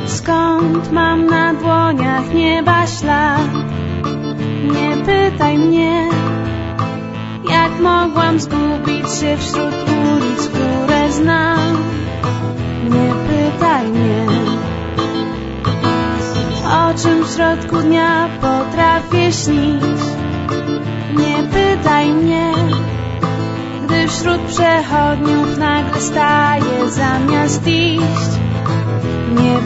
Skąd mam na dłoniach nieba ślad? Nie pytaj mnie, jak mogłam zgubić się wśród ulic, które znam. Nie pytaj mnie, o czym w środku dnia potrafię śnić. Nie pytaj mnie, gdy wśród przechodniów nagle staję zamiast iść. Nie